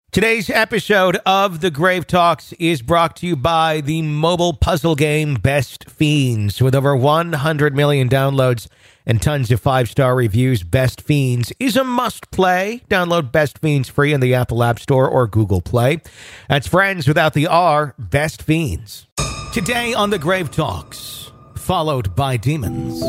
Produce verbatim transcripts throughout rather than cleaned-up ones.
Today's episode of The Grave Talks is brought to you by the mobile puzzle game Best Fiends. With over one hundred million downloads and tons of five-star reviews, Best Fiends is a must-play. Download Best Fiends free in the Apple App Store or Google Play. That's friends without the R, Best Fiends. Today on The Grave Talks, followed by demons.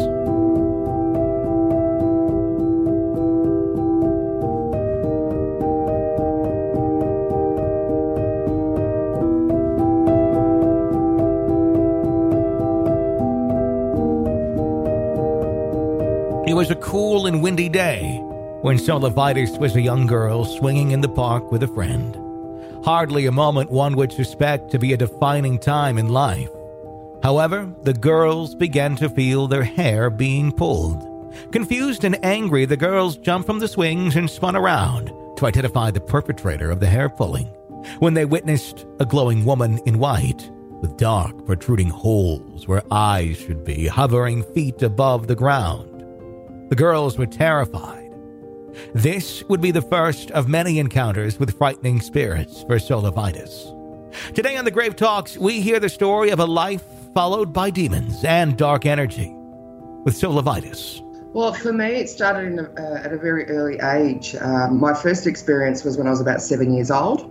It was a cool and windy day when Solivitis was a young girl swinging in the park with a friend. Hardly a moment one would suspect to be a defining time in life. However, the girls began to feel their hair being pulled. Confused and angry, the girls jumped from the swings and spun around to identify the perpetrator of the hair pulling when they witnessed a glowing woman in white with dark, protruding holes where eyes should be, hovering feet above the ground. The girls were terrified. This would be the first of many encounters with frightening spirits for Solivitis. Today on The Grave Talks, we hear the story of a life followed by demons and dark energy with Solivitis. Well, for me, it started in a, uh, at a very early age. Um, my first experience was when I was about seven years old,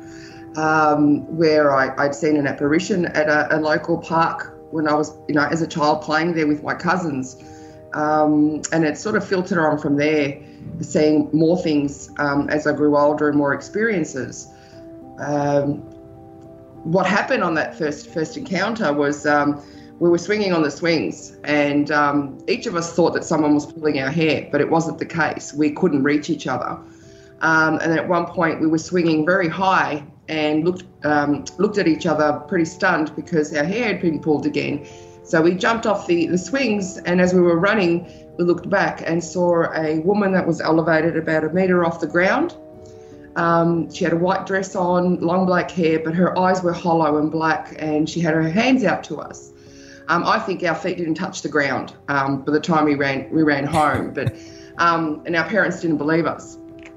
um, where I, I'd seen an apparition at a, a local park when I was, you know, as a child playing there with my cousins. Um, and it sort of filtered on from there, seeing more things um, as I grew older and more experiences. Um, what happened on that first first encounter was um, we were swinging on the swings, and um, each of us thought that someone was pulling our hair, but it wasn't the case. We couldn't reach each other. Um, and at one point we were swinging very high and looked um, looked at each other pretty stunned because our hair had been pulled again. So we jumped off the, the swings, and as we were running, we looked back and saw a woman that was elevated about a metre off the ground. Um, she had a white dress on, long black hair, but her eyes were hollow and black, and she had her hands out to us. Um, I think our feet didn't touch the ground um, by the time we ran we ran home, but um, and our parents didn't believe us.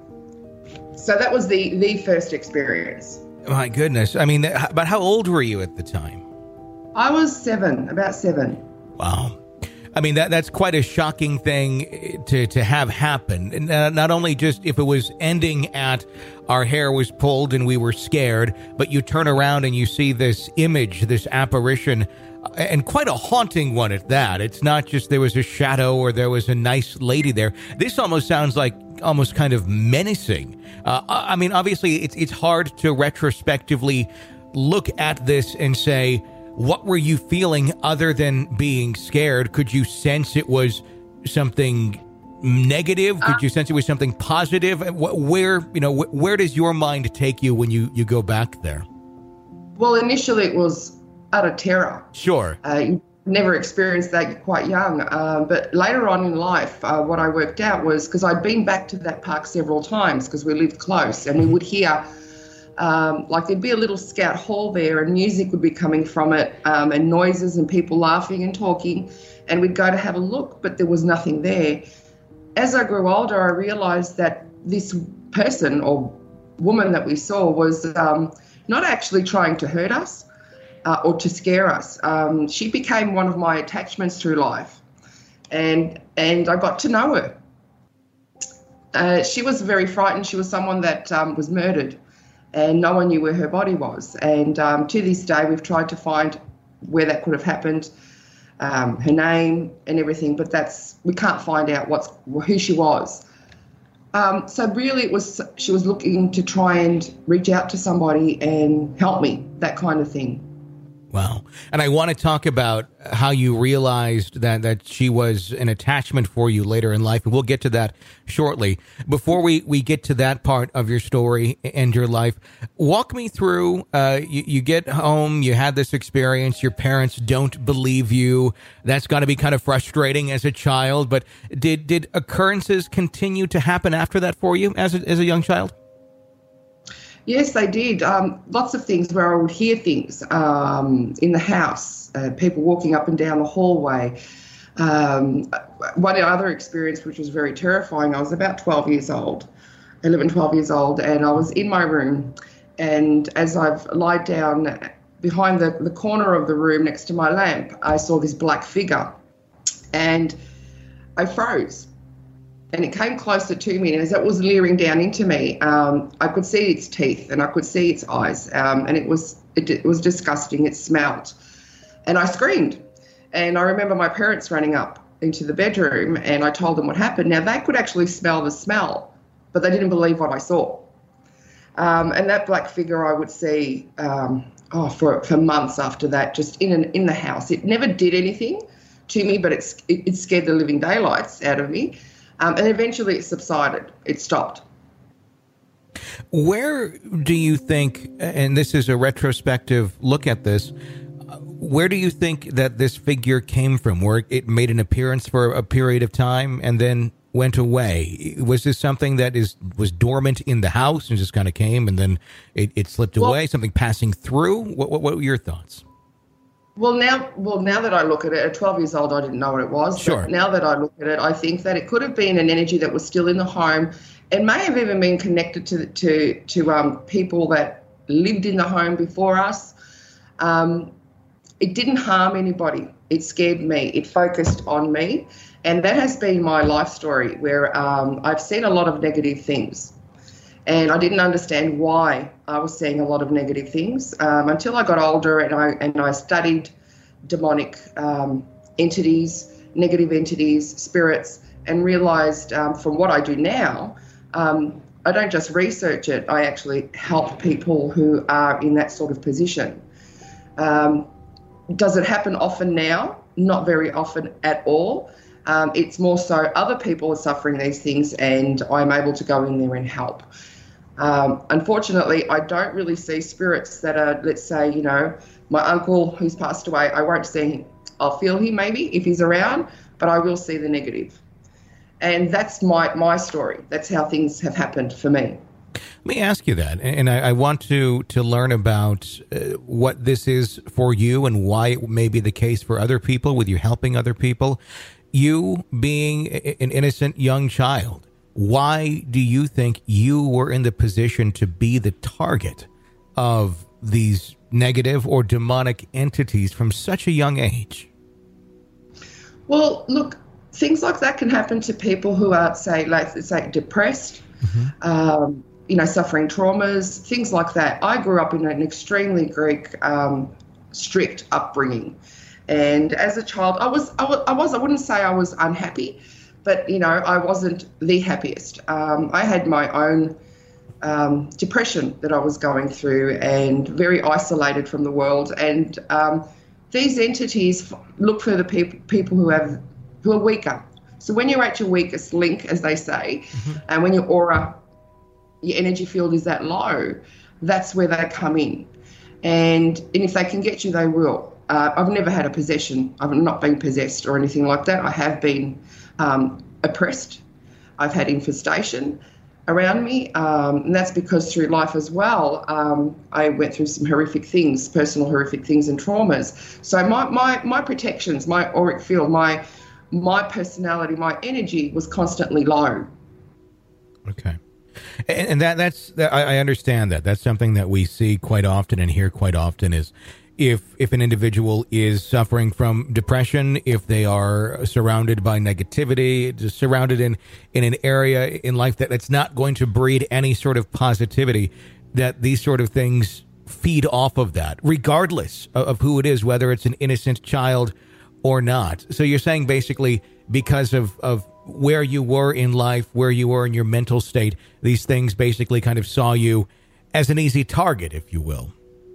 So that was the, the first experience. My goodness. I mean, but how old were you at the time? I was seven, about seven. Wow. I mean, that that's quite a shocking thing to, to have happen. And uh, not only just if it was ending at our hair was pulled and we were scared, but you turn around and you see this image, this apparition, and quite a haunting one at that. It's not just there was a shadow or there was a nice lady there. This almost sounds like almost kind of menacing. Uh, I mean, obviously, it's it's hard to retrospectively look at this and say, what were you feeling other than being scared? Could you sense it was something negative? Could you sense it was something positive? Where, you know, where does your mind take you when you, you go back there? Well, initially it was utter terror. Sure. Uh, you never experienced that, you're quite young. Uh, but later on in life, uh, what I worked out was, because I'd been back to that park several times because we lived close, and we would hear Um, like there'd be a little scout hall there, and music would be coming from it, um, and noises and people laughing and talking, and we'd go to have a look, but there was nothing there. As I grew older, I realised that this person or woman that we saw was um, not actually trying to hurt us uh, or to scare us. Um, she became one of my attachments through life, and and I got to know her. Uh, she was very frightened. She was someone that um, was murdered, and no one knew where her body was. And um, to this day, we've tried to find where that could have happened, um, her name and everything, but that's we can't find out what's who she was. Um, so really, it was she was looking to try and reach out to somebody and help me, that kind of thing. Wow. And I want to talk about how you realized that, that she was an attachment for you later in life. And we'll get to that shortly. Before we, we get to that part of your story and your life, walk me through, uh, you, you get home, you had this experience, your parents don't believe you. That's got to be kind of frustrating as a child. But did, did occurrences continue to happen after that for you as a, as a young child? Yes, they did. Um, lots of things where I would hear things um, in the house, uh, people walking up and down the hallway. Um, one other experience which was very terrifying, I was about twelve years old, eleven, twelve years old, and I was in my room, and as I've lied down behind the, the corner of the room next to my lamp, I saw this black figure, and I froze. And it came closer to me, and as it was leering down into me, um, I could see its teeth and I could see its eyes, um, and it was it, it was disgusting. It smelt, and I screamed. And I remember my parents running up into the bedroom, and I told them what happened. Now, they could actually smell the smell, but they didn't believe what I saw. Um, and that black figure I would see um, oh, for for months after that, just in an, in the house. It never did anything to me, but it, it, it scared the living daylights out of me. Um, and eventually it subsided. It stopped. Where do you think, and this is a retrospective look at this, where do you think that this figure came from? Where it made an appearance for a period of time and then went away? Was this something that is was dormant in the house and just kind of came and then it, it slipped well, away? Something passing through? What, what, what were your thoughts? Well, now, well, now that I look at it, at twelve years old, I didn't know what it was. Sure. But now that I look at it, I think that it could have been an energy that was still in the home, and may have even been connected to to to um, people that lived in the home before us. Um, it didn't harm anybody. It scared me. It focused on me, and that has been my life story, where um, I've seen a lot of negative things. And I didn't understand why I was seeing a lot of negative things um, until I got older, and I and I studied demonic um, entities, negative entities, spirits, and realised um, from what I do now, um, I don't just research it, I actually help people who are in that sort of position. Um, does it happen often now? Not very often at all. Um, it's more so other people are suffering these things, and I'm able to go in there and help. Um, unfortunately, I don't really see spirits that are, let's say, you know, my uncle who's passed away, I won't see him. I'll feel him maybe if he's around, but I will see the negative. And that's my, my story. That's how things have happened for me. Let me ask you that, and I, I want to, to learn about uh, what this is for you and why it may be the case for other people with you helping other people. You being an innocent young child, why do you think you were in the position to be the target of these negative or demonic entities from such a young age? Well, look, things like that can happen to people who are, say, like say, depressed, mm-hmm. um, you know, suffering traumas, things like that. I grew up in an extremely Greek, um, strict upbringing, and as a child, I was, I was, I was, I wouldn't say I was unhappy. But, you know, I wasn't the happiest. Um, I had my own um, depression that I was going through, and very isolated from the world. And um, these entities look for the people people who have who are weaker. So when you're at your weakest link, as they say, mm-hmm. and when your aura, your energy field is that low, that's where they come in. And, and if they can get you, they will. Uh, I've never had a possession. I've not been possessed or anything like that. I have been Um, oppressed. I've had infestation around me, um, and that's because through life as well, um, I went through some horrific things, personal horrific things and traumas. So my my my protections, my auric field, my my personality, my energy was constantly low. Okay, and, and that that's that, I, I understand that. That's something that we see quite often and hear quite often is. If if an individual is suffering from depression, if they are surrounded by negativity, just surrounded in, in an area in life that it's not going to breed any sort of positivity, that these sort of things feed off of that, regardless of, of who it is, whether it's an innocent child or not. So you're saying basically because of, of where you were in life, where you were in your mental state, these things basically kind of saw you as an easy target, if you will.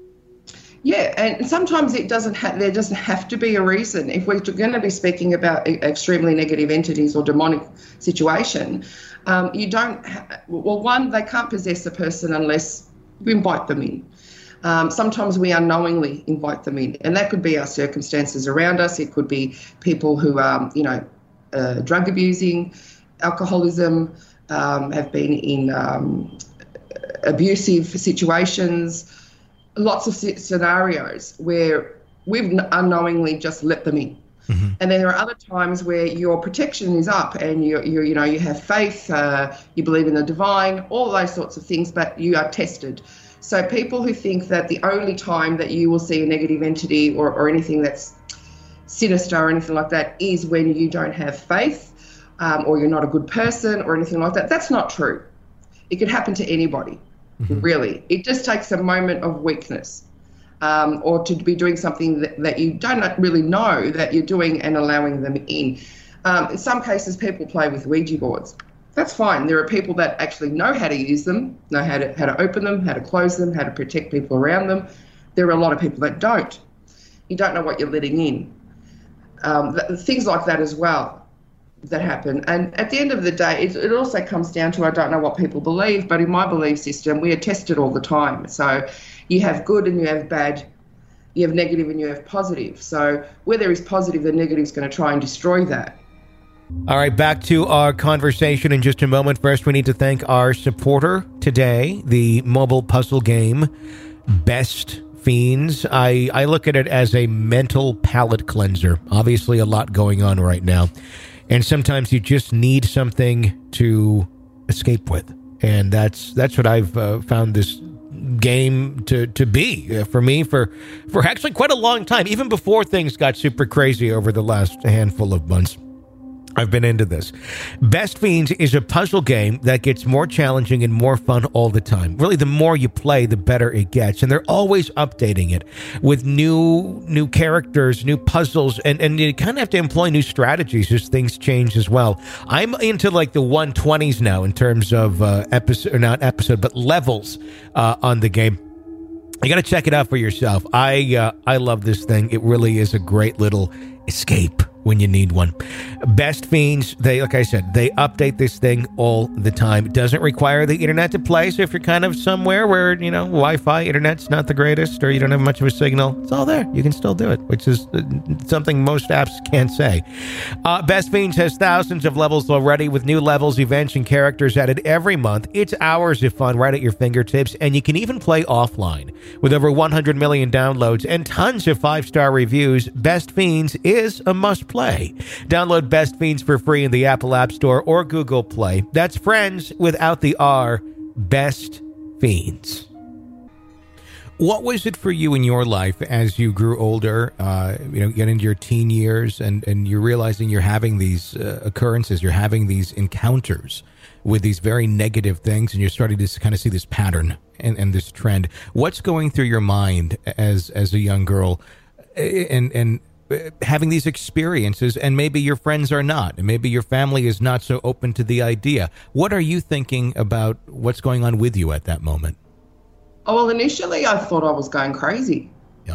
Yeah, and sometimes it doesn't have, there doesn't have to be a reason. If we're going to be speaking about extremely negative entities or demonic situation, um, you don't, ha- well, one, they can't possess a person unless you invite them in. Um, sometimes we unknowingly invite them in, and that could be our circumstances around us. It could be people who are, you know, uh, drug abusing, alcoholism, um, have been in um, abusive situations. Lots of scenarios where we've unknowingly just let them in. Mm-hmm. And then there are other times where your protection is up and you you you know you have faith, uh, you believe in the divine, all those sorts of things, but you are tested. So people who think that the only time that you will see a negative entity or, or anything that's sinister or anything like that is when you don't have faith um, or you're not a good person or anything like that, that's not true. It could happen to anybody, mm-hmm. really. It just takes a moment of weakness. Um, or to be doing something that, that you don't really know that you're doing and allowing them in. Um, in some cases, people play with Ouija boards. That's fine. There are people that actually know how to use them, know how to how to open them, how to close them, how to protect people around them. There are a lot of people that don't. You don't know what you're letting in. Um, th- things like that as well that happen. And at the end of the day, it, it also comes down to, I don't know what people believe, but in my belief system, we are tested all the time. So you have good and you have bad, you have negative and you have positive. So where there is positive, the negative is going to try and destroy that. All right, back to our conversation in just a moment. First, we need to thank our supporter today, the mobile puzzle game, Best Fiends. I, I look at it as a mental palate cleanser. Obviously, a lot going on right now. And sometimes you just need something to escape with. And that's that's what I've uh, found this game to to be uh, for me for for actually quite a long time, even before things got super crazy over the last handful of months. I've been into this. Best Fiends is a puzzle game that gets more challenging and more fun all the time. Really, the more you play, the better it gets. And they're always updating it with new new characters, new puzzles, and, and you kind of have to employ new strategies as things change as well. I'm into like the one twenties now in terms of uh, episode, or not episode, but levels uh, on the game. You got to check it out for yourself. I uh, I love this thing. It really is a great little escape when you need one. Best Fiends, they, like I said, they update this thing all the time. It doesn't require the internet to play, so if you're kind of somewhere where, you know, Wi-Fi, internet's not the greatest, or you don't have much of a signal, it's all there. You can still do it, which is something most apps can't say. Uh, Best Fiends has thousands of levels already, with new levels, events, and characters added every month. It's hours of fun right at your fingertips, and you can even play offline. With over one hundred million downloads and tons of five-star reviews, Best Fiends is a must play. Download Best Fiends for free in the Apple App Store or Google Play. That's friends without the R. Best Fiends. What was it for you in your life as you grew older, uh, you know, get into your teen years, and, and you're realizing you're having these uh, occurrences, you're having these encounters with these very negative things, and you're starting to kind of see this pattern and, and this trend? What's going through your mind as as a young girl, and and having these experiences, and maybe your friends are not, and maybe your family is not so open to the idea? What are you thinking about what's going on with you at that moment? Oh, well, initially I thought I was going crazy. Yeah.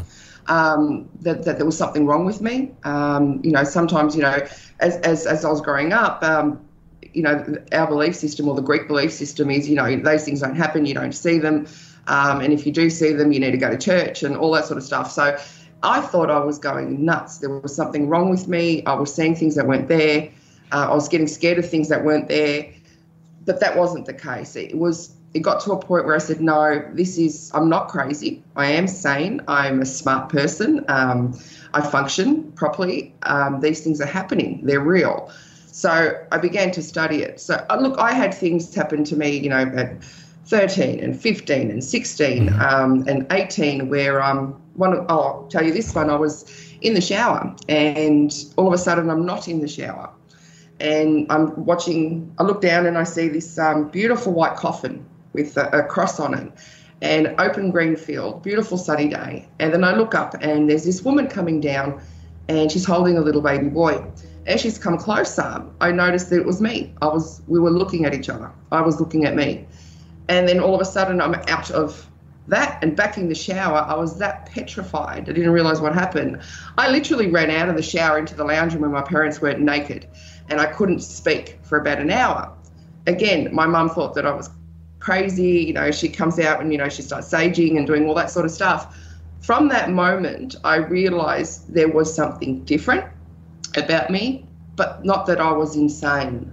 Um, that, that there was something wrong with me. Um, you know, sometimes, you know, as as, as I was growing up, um, you know, our belief system, or the Greek belief system, is, you know, those things don't happen, you don't see them. Um, and if you do see them, you need to go to church and all that sort of stuff. So I thought I was going nuts. There was something wrong with me. I was seeing things that weren't there. Uh, I was getting scared of things that weren't there. But that wasn't the case. It was. It got to a point where I said, no, this is, I'm not crazy. I am sane. I'm a smart person. Um, I function properly. Um, these things are happening. They're real. So I began to study it. So, uh, look, I had things happen to me, you know, at thirteen and fifteen and sixteen um, and eighteen where um, one of, oh, I'll tell you this one, I was in the shower and all of a sudden I'm not in the shower. And I'm watching, I look down and I see this um, beautiful white coffin with a, a cross on it, and open green field, beautiful sunny day. And then I look up and there's this woman coming down and she's holding a little baby boy. As she's come closer, I noticed that it was me. I was, we were looking at each other. I was looking at me. And then all of a sudden I'm out of that and back in the shower. I was that petrified. I didn't realize what happened. I literally ran out of the shower into the lounge room where my parents weren't naked, and I couldn't speak for about an hour. Again, my mum thought that I was crazy. You know, she comes out and, you know, she starts saging and doing all that sort of stuff. From that moment, I realized there was something different about me, but not that I was insane.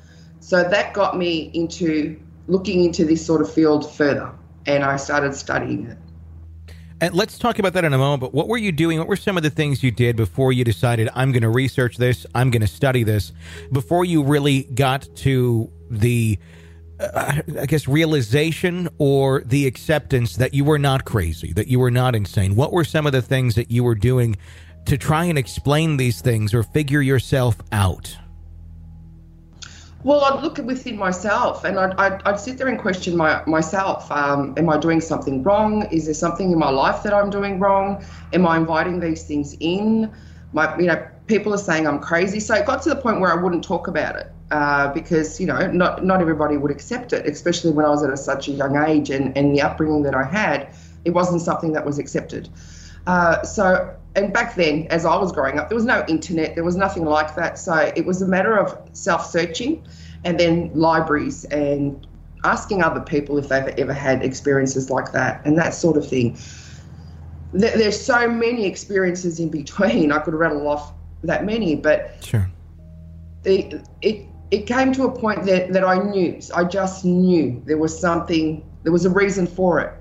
So that got me into looking into this sort of field further, and I started studying it. And let's talk about that in a moment, but what were you doing? What were some of the things you did before you decided, I'm going to research this, I'm going to study this, before you really got to the, uh, I guess, realization or the acceptance that you were not crazy, that you were not insane? What were some of the things that you were doing to try and explain these things or figure yourself out? Well, I'd look within myself and I'd, I'd, I'd sit there and question my, myself. Um, am I doing something wrong? Is there something in my life that I'm doing wrong? Am I inviting these things in? My, you know, people are saying I'm crazy. So it got to the point where I wouldn't talk about it uh, because, you know, not, not everybody would accept it, especially when I was at a, such a young age and, and the upbringing that I had, it wasn't something that was accepted. Uh, so, and back then, as I was growing up, there was no internet, there was nothing like that. So it was a matter of self-searching and then libraries and asking other people if they've ever had experiences like that and that sort of thing. There, there's so many experiences in between. I could rattle off that many, but sure. it, it, it came to a point that, that I knew, I just knew there was something, there was a reason for it.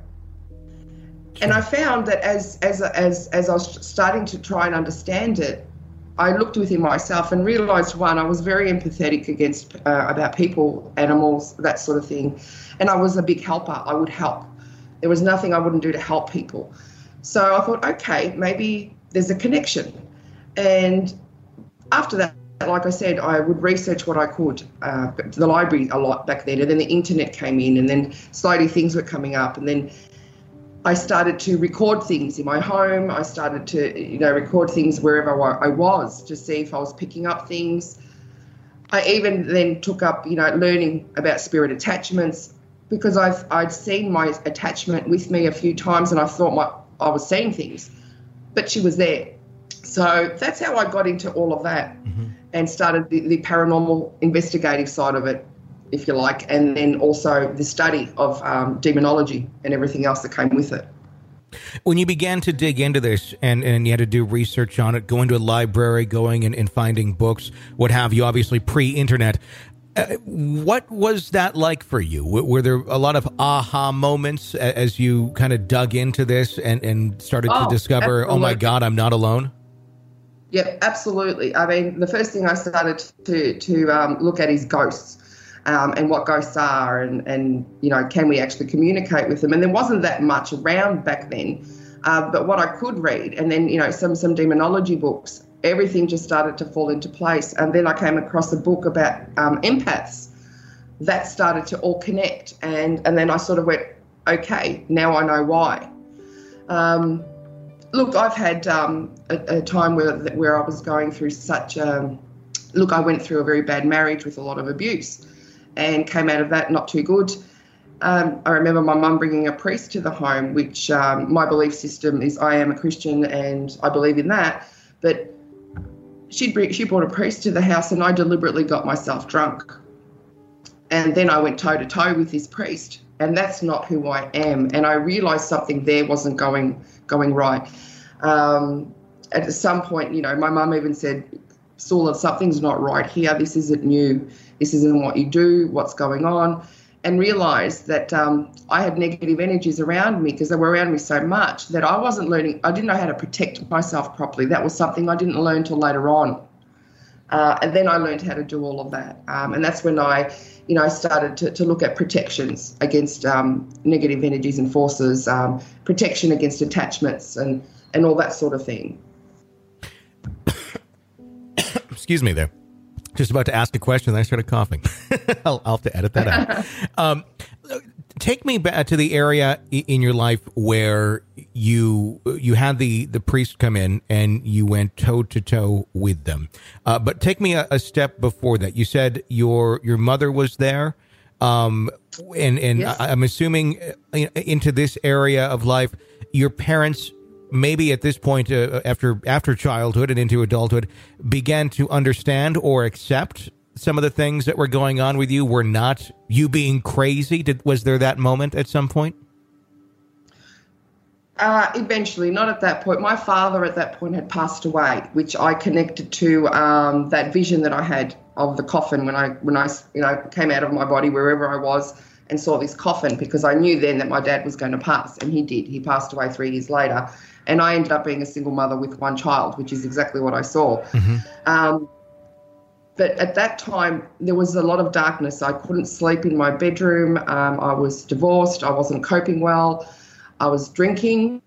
And I found that as as as as I was starting to try and understand it, I looked within myself and realised, one, I was very empathetic against uh, about people, animals, that sort of thing, and I was a big helper. I would help. There was nothing I wouldn't do to help people. So I thought, okay, maybe there's a connection. And after that, like I said, I would research what I could. Uh, the library a lot back then, and then the internet came in, and then slowly things were coming up, and then I started to record things in my home. I started to, you know, record things wherever I was to see if I was picking up things. I even then took up, you know, learning about spirit attachments because I've I'd seen my attachment with me a few times and I thought my I was seeing things, but she was there. So that's how I got into all of that mm-hmm. and started the, the paranormal investigative side of it, if you like, and then also the study of um, demonology and everything else that came with it. When you began to dig into this and, and you had to do research on it, going to a library, going and, and finding books, what have you, obviously pre-internet, uh, what was that like for you? W- were there a lot of aha moments as you kind of dug into this and, and started oh, to discover, absolutely. Oh my God, I'm not alone? Yeah, absolutely. I mean, the first thing I started to, to um, look at is ghosts. Um, and what ghosts are and, and, you know, can we actually communicate with them? And there wasn't that much around back then. Uh, but what I could read and then, you know, some, some demonology books, everything just started to fall into place. And then I came across a book about um, empaths. That started to all connect. And, and then I sort of went, okay, now I know why. Um, look, I've had um, a, a time where, where I was going through such a, look, I went through a very bad marriage with a lot of abuse. And came out of that not too good. Um, I remember my mum bringing a priest to the home, which um, my belief system is I am a Christian and I believe in that. But she'd bring, she brought a priest to the house and I deliberately got myself drunk. And then I went toe-to-toe with this priest. And that's not who I am. And I realised something there wasn't going going right. Um, at some point, you know, my mum even said, Sula, something's not right here. This isn't new. This isn't what you do, what's going on, and realised that um, I had negative energies around me because they were around me so much that I wasn't learning. I didn't know how to protect myself properly. That was something I didn't learn till later on. Uh, and then I learned how to do all of that. Um, and that's when I, you know, started to, to look at protections against um, negative energies and forces, um, protection against attachments and, and all that sort of thing. Excuse me there. Just about to ask a question, then I started coughing. I'll, I'll have to edit that out. Um, take me back to the area in your life where you you had the, the priest come in and you went toe to toe with them. Uh, but take me a, a step before that. You said your your mother was there, um, and and yes. I, I'm assuming into this area of life, your parents, maybe at this point, uh, after after childhood and into adulthood, began to understand or accept some of the things that were going on with you were not you being crazy. Did was there that moment at some point? Uh, eventually, not at that point. My father at that point had passed away, which I connected to um, that vision that I had of the coffin when I when I you know came out of my body wherever I was, and saw this coffin, because I knew then that my dad was going to pass, and he did. He passed away three years later, and I ended up being a single mother with one child, which is exactly what I saw. Mm-hmm. Um, but at that time, there was a lot of darkness. I couldn't sleep in my bedroom. Um, I was divorced. I wasn't coping well. I was drinking.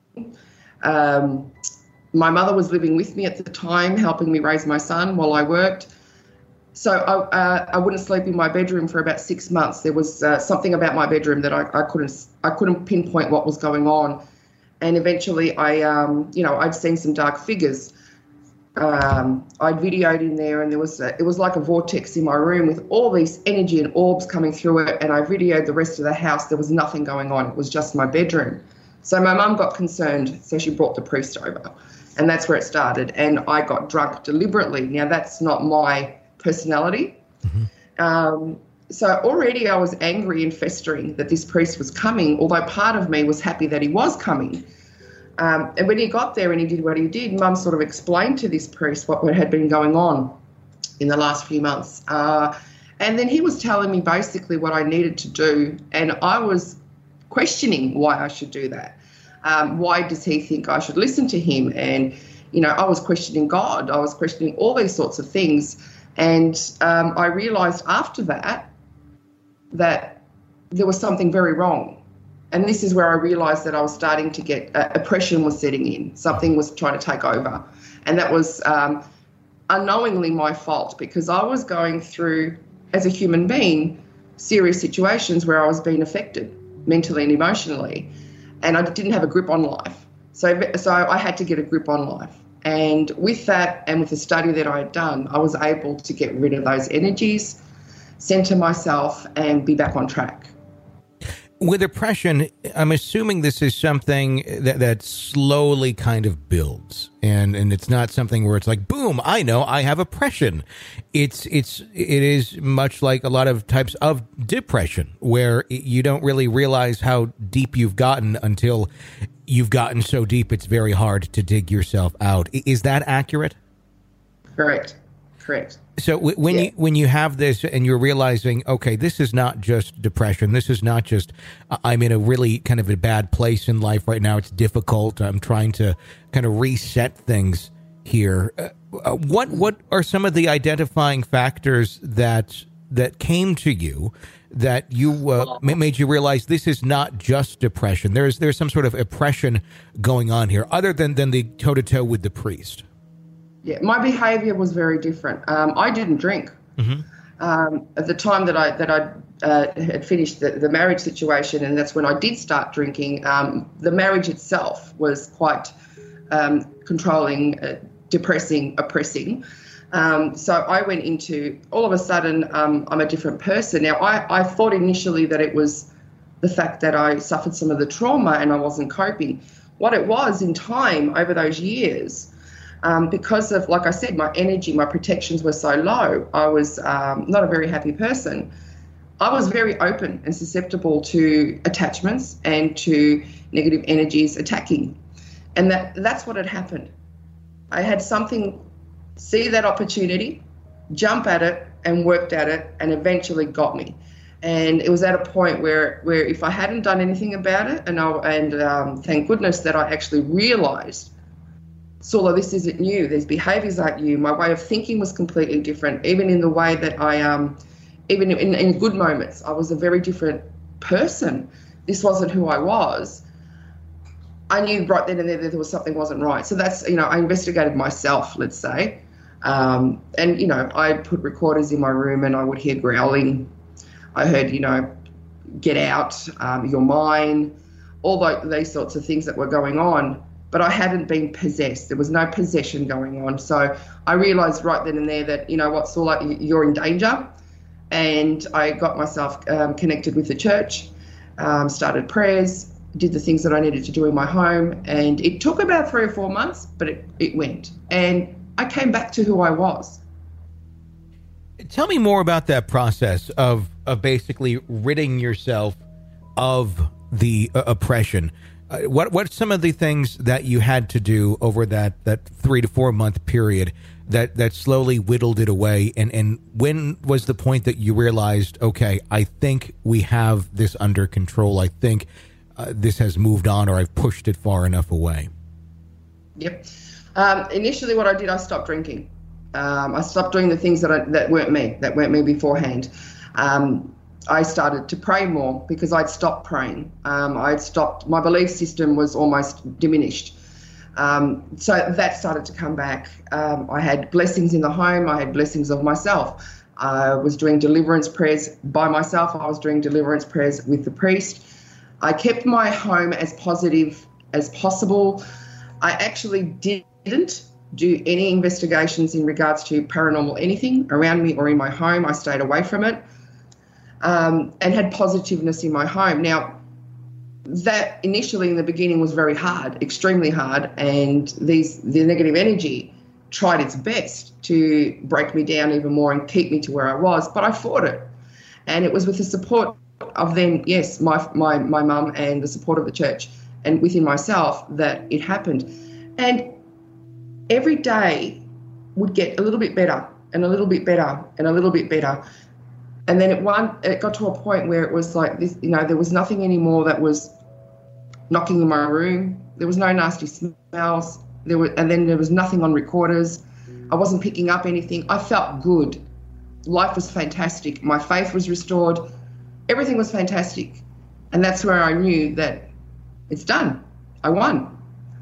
Um, my mother was living with me at the time, helping me raise my son while I worked. So I, uh, I wouldn't sleep in my bedroom for about six months. There was uh, something about my bedroom that I, I couldn't I couldn't pinpoint what was going on, and eventually I um, you know I'd seen some dark figures. Um, I'd videoed in there, and there was a, it was like a vortex in my room with all this energy and orbs coming through it. And I videoed the rest of the house. There was nothing going on. It was just my bedroom. So my mum got concerned, so she brought the priest over, and that's where it started. And I got drunk deliberately. Now that's not my personality. Mm-hmm. Um, so already I was angry and festering that this priest was coming, although part of me was happy that he was coming. Um, and when he got there and he did what he did, Mum sort of explained to this priest what had been going on in the last few months. Uh, and then he was telling me basically what I needed to do, and I was questioning why I should do that. Um, why does he think I should listen to him? And, you know, I was questioning God. I was questioning all these sorts of things. And um, I realised after that that there was something very wrong. And this is where I realised that I was starting to get, uh, oppression was setting in. Something was trying to take over. And that was um, unknowingly my fault, because I was going through, as a human being, serious situations where I was being affected mentally and emotionally. And I didn't have a grip on life. So, so I had to get a grip on life. And with that, and with the study that I had done, I was able to get rid of those energies, center myself, and be back on track. With depression, I'm assuming this is something that, that slowly kind of builds, and, and it's not something where it's like, boom, I know I have oppression. It's it's it is much like a lot of types of depression, where you don't really realize how deep you've gotten until you've gotten so deep it's very hard to dig yourself out. Is that accurate? Correct. Correct. So w- when yeah. you when you have this and you're realizing, okay, this is not just depression. This is not just uh, I'm in a really kind of a bad place in life right now. It's difficult. I'm trying to kind of reset things here. Uh, uh, what what are some of the identifying factors that that came to you that you uh, made you realize this is not just depression? There's there's some sort of oppression going on here, other than than the toe to toe with the priest. Yeah, my behaviour was very different. Um, I didn't drink. Mm-hmm. Um, at the time that I that I uh, had finished the, the marriage situation, and that's when I did start drinking. Um, the marriage itself was quite um, controlling, uh, depressing, oppressing. Um, so I went into, all of a sudden, um, I'm a different person. Now, I, I thought initially that it was the fact that I suffered some of the trauma and I wasn't coping. What it was in time over those years, Um, because of, like I said, my energy, my protections were so low, I was um, not a very happy person. I was very open and susceptible to attachments and to negative energies attacking. And that that's what had happened. I had something, see that opportunity, jump at it and worked at it, and eventually got me. And it was at a point where, where if I hadn't done anything about it, and, I, and um, thank goodness that I actually realised, Sula, this isn't you. These behaviours aren't you. My way of thinking was completely different. Even in the way that I, um, even in, in good moments, I was a very different person. This wasn't who I was. I knew right then and there that there was something wasn't right. So that's, you know, I investigated myself, let's say. Um, and, you know, I put recorders in my room and I would hear growling. I heard, you know, get out, um, you're mine, all the, these sorts of things that were going on. But I hadn't been possessed. There was no possession going on. So I realised right then and there that, you know what, Saul, you're in danger. And I got myself um, connected with the church, um, started prayers, did the things that I needed to do in my home. And it took about three or four months, but it, it went. And I came back to who I was. Tell me more about that process of, of basically ridding yourself of the uh, oppression. Uh, what what's some of the things that you had to do over that, that three to four month period that, that slowly whittled it away? And, and when was the point that you realized, okay, I think we have this under control. I think uh, this has moved on, or I've pushed it far enough away? Yep. Um, initially, what I did, I stopped drinking. Um, I stopped doing the things that I, that weren't me, that weren't me beforehand. Um, I started to pray more because I'd stopped praying. Um, I'd stopped, my belief system was almost diminished. Um, so that started to come back. Um, I had blessings in the home. I had blessings of myself. I was doing deliverance prayers by myself. I was doing deliverance prayers with the priest. I kept my home as positive as possible. I actually didn't do any investigations in regards to paranormal anything around me or in my home. I stayed away from it, um, and had positiveness in my home. Now, that initially in the beginning was very hard, extremely hard, and these the negative energy tried its best to break me down even more and keep me to where I was, but I fought it. And it was with the support of then, yes, my my my mum and the support of the church and within myself that it happened. And every day would get a little bit better and a little bit better and a little bit better. And then it one it got to a point where it was like this, you know, there was nothing anymore that was knocking in my room. There was no nasty smells. There were, and then there was nothing on recorders. I wasn't picking up anything. I felt good. Life was fantastic. My faith was restored. Everything was fantastic. And that's where I knew that it's done. I won.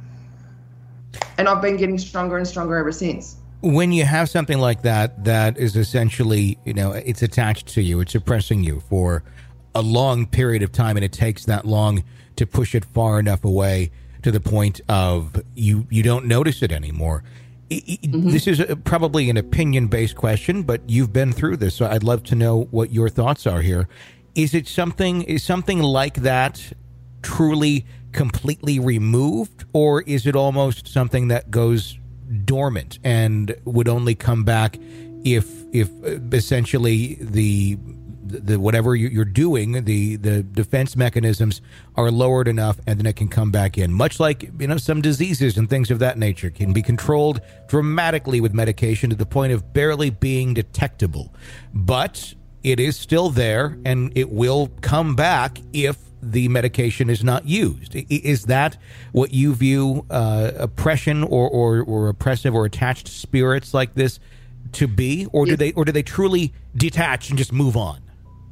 And I've been getting stronger and stronger ever since. When you have something like that, that is essentially, you know, it's attached to you, it's oppressing you for a long period of time, and it takes that long to push it far enough away to the point of you, you don't notice it anymore. It, it, mm-hmm. This is a, probably an opinion-based question, but you've been through this, so I'd love to know what your thoughts are here. Is it something, is something like that truly completely removed, or is it almost something that goes dormant and would only come back if if essentially the the whatever you're doing, the the defense mechanisms are lowered enough, and then it can come back in? Much like, you know, some diseases and things of that nature can be controlled dramatically with medication to the point of barely being detectable, but it is still there and it will come back if the medication is not used. Is that what you view uh, oppression or, or, or oppressive or attached spirits like this to be, or do they or do they truly detach and just move on?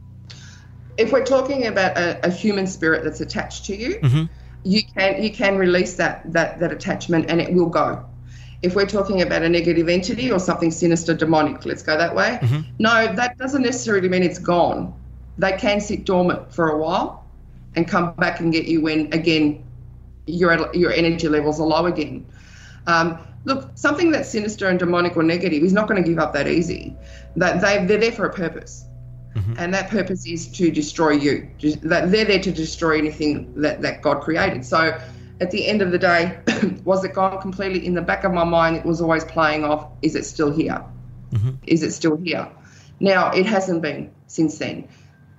If we're talking about a, a human spirit that's attached to you, mm-hmm. you can you can release that that that attachment and it will go. If we're talking about a negative entity or something sinister, demonic, let's go that way. Mm-hmm. No, that doesn't necessarily mean it's gone. They can sit dormant for a while and come back and get you when, again, your your energy levels are low again. Um, look, something that's sinister and demonic or negative is not going to give up that easy. That they they're there for a purpose, mm-hmm. and that purpose is to destroy you. That they're there to destroy anything that, that God created. So, at the end of the day, was it gone completely? In the back of my mind, it was always playing off, is it still here? Mm-hmm. Is it still here? Now, it hasn't been since then.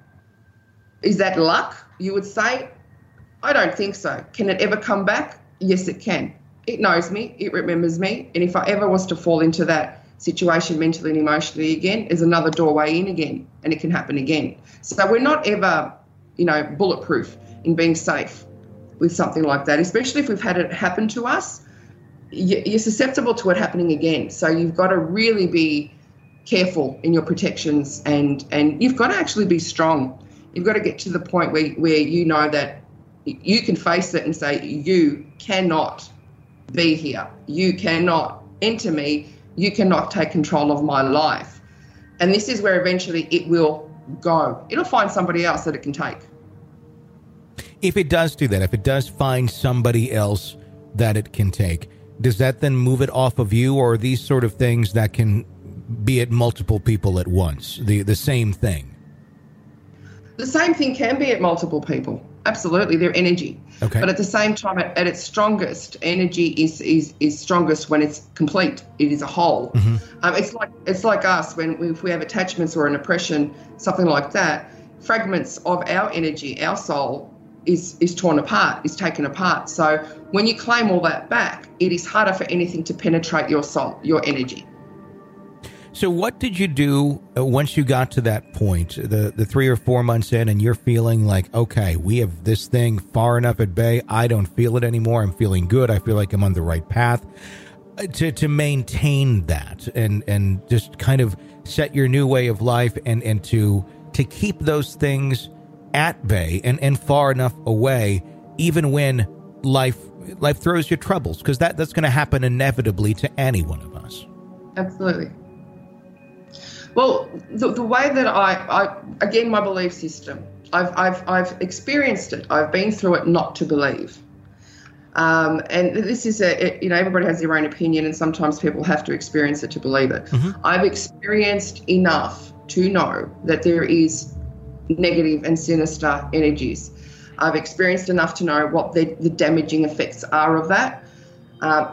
Is that luck, you would say? I don't think so. Can it ever come back? Yes, it can. It knows me. It remembers me. And if I ever was to fall into that situation mentally and emotionally again, there's another doorway in again, and it can happen again. So we're not ever, you know, bulletproof in being safe with something like that, especially if we've had it happen to us. You're susceptible to it happening again. So you've got to really be careful in your protections, and, and you've got to actually be strong. You've got to get to the point where, where you know that you can face it and say, you cannot be here. You cannot enter me. You cannot take control of my life. And this is where eventually it will go. It'll find somebody else that it can take. If it does do that, if it does find somebody else that it can take, does that then move it off of you, or are these sort of things that can be at multiple people at once, the the same thing? The same thing can be at multiple people. Absolutely, they're energy. Okay. But at the same time, at, at its strongest, energy is, is is strongest when it's complete. It is a whole. Mm-hmm. Um, it's like it's like us when if we have attachments or an oppression, something like that. Fragments of our energy, our soul, is is torn apart, is taken apart. So when you claim all that back, it is harder for anything to penetrate your soul, your energy. So what did you do once you got to that point, the, the three or four months in, and you're feeling like, okay, we have this thing far enough at bay. I don't feel it anymore. I'm feeling good. I feel like I'm on the right path. To to maintain that and, and just kind of set your new way of life and, and to to keep those things at bay and, and far enough away, even when life life throws you troubles, because that, that's going to happen inevitably to any one of us. Absolutely. Well, the, the way that I, I, again, my belief system, I've, I've, I've experienced it. I've been through it not to believe. Um, and this is a, you know, everybody has their own opinion, and sometimes people have to experience it to believe it. Mm-hmm. I've experienced enough to know that there is negative and sinister energies. I've experienced enough to know what the, the damaging effects are of that. Uh,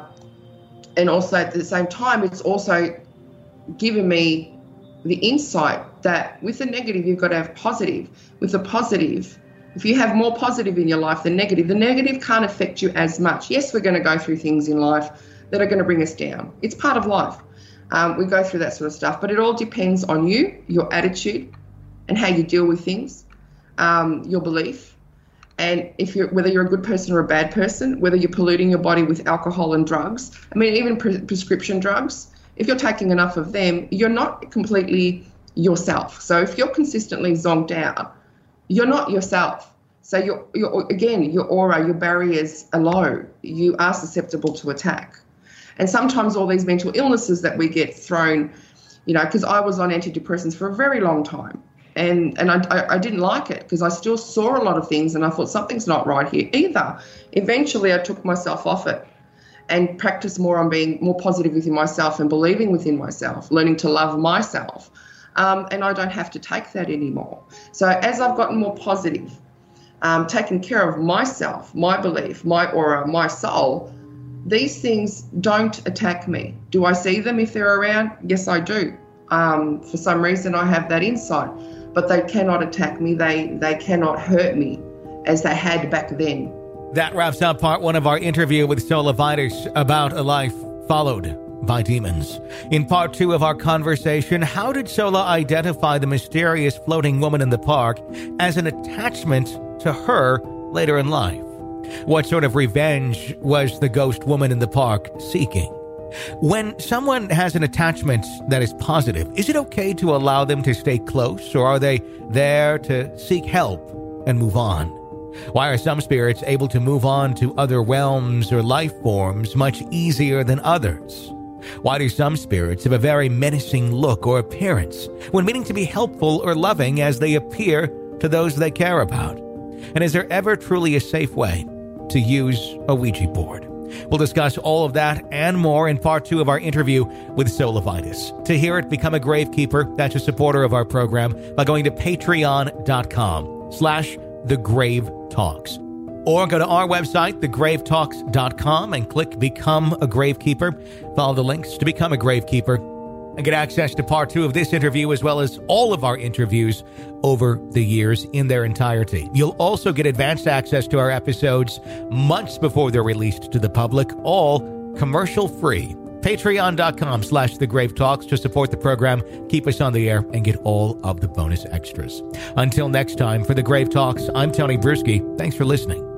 and also at the same time, it's also given me the insight that with the negative, you've got to have positive. With the positive, if you have more positive in your life than negative, the negative can't affect you as much. Yes, we're going to go through things in life that are going to bring us down. It's part of life. Um, we go through that sort of stuff, but it all depends on you, your attitude, and how you deal with things, um, your belief. And if you're, whether you're a good person or a bad person, whether you're polluting your body with alcohol and drugs, I mean, even pre- prescription drugs, if you're taking enough of them, you're not completely yourself. So if you're consistently zonked out, you're not yourself. So you're, you're again, your aura, your barriers are low. You are susceptible to attack. And sometimes all these mental illnesses that we get thrown, you know, because I was on antidepressants for a very long time. And and I, I, I didn't like it because I still saw a lot of things and I thought something's not right here either. Eventually I took myself off it and practiced more on being more positive within myself and believing within myself, learning to love myself. Um, and I don't have to take that anymore. So as I've gotten more positive, um, taking care of myself, my belief, my aura, my soul, these things don't attack me. Do I see them if they're around? Yes, I do. Um, for some reason, I have that insight. But they cannot attack me. They they cannot hurt me as they had back then. That wraps up part one of our interview with Sola Vitus about a life followed by demons. In part two of our conversation, how did Sola identify the mysterious floating woman in the park as an attachment to her later in life? What sort of revenge was the ghost woman in the park seeking? When someone has an attachment that is positive, is it okay to allow them to stay close, or are they there to seek help and move on? Why are some spirits able to move on to other realms or life forms much easier than others? Why do some spirits have a very menacing look or appearance when meaning to be helpful or loving as they appear to those they care about? And is there ever truly a safe way to use a Ouija board? We'll discuss all of that and more in part two of our interview with Sola Vitus. To hear it, become a Gravekeeper. That's a supporter of our program by going to patreon.com slash The Grave Talks. Or go to our website, the grave talks dot com, and click Become a Gravekeeper. Follow the links to become a Gravekeeper and get access to part two of this interview as well as all of our interviews over the years in their entirety. You'll also get advanced access to our episodes months before they're released to the public, all commercial free. Patreon.com slash The Grave Talks to support the program, keep us on the air, and get all of the bonus extras. Until next time, for The Grave Talks, I'm Tony Bruschi. Thanks for listening.